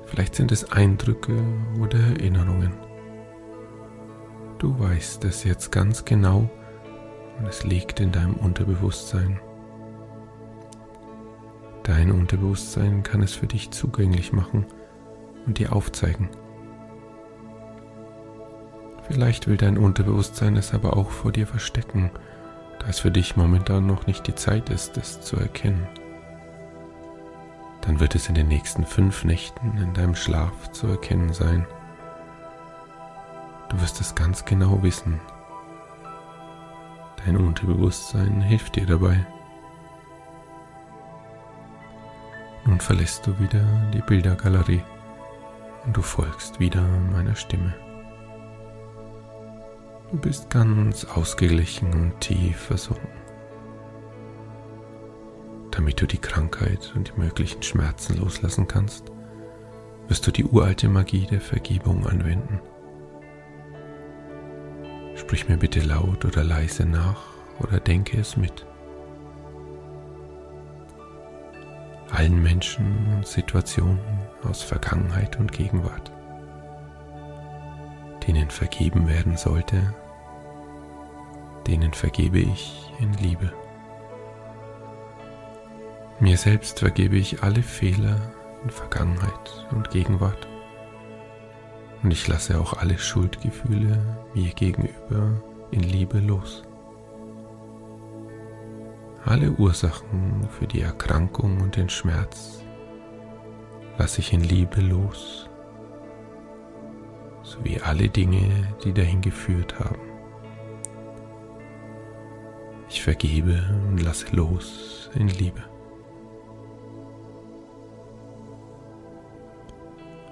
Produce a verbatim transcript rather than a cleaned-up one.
Vielleicht sind es Eindrücke oder Erinnerungen. Du weißt es jetzt ganz genau und es liegt in deinem Unterbewusstsein. Dein Unterbewusstsein kann es für dich zugänglich machen und dir aufzeigen. Vielleicht will dein Unterbewusstsein es aber auch vor dir verstecken, da es für dich momentan noch nicht die Zeit ist, es zu erkennen. Dann wird es in den nächsten fünf Nächten in deinem Schlaf zu erkennen sein. Du wirst es ganz genau wissen. Dein Unterbewusstsein hilft dir dabei. Nun verlässt du wieder die Bildergalerie und du folgst wieder meiner Stimme. Du bist ganz ausgeglichen und tief versunken. Damit du die Krankheit und die möglichen Schmerzen loslassen kannst, wirst du die uralte Magie der Vergebung anwenden. Sprich mir bitte laut oder leise nach oder denke es mit. Allen Menschen und Situationen aus Vergangenheit und Gegenwart, denen vergeben werden sollte, denen vergebe ich in Liebe. Mir selbst vergebe ich alle Fehler in Vergangenheit und Gegenwart und ich lasse auch alle Schuldgefühle mir gegenüber in Liebe los. Alle Ursachen für die Erkrankung und den Schmerz lasse ich in Liebe los, sowie alle Dinge, die dahin geführt haben. Ich vergebe und lasse los in Liebe.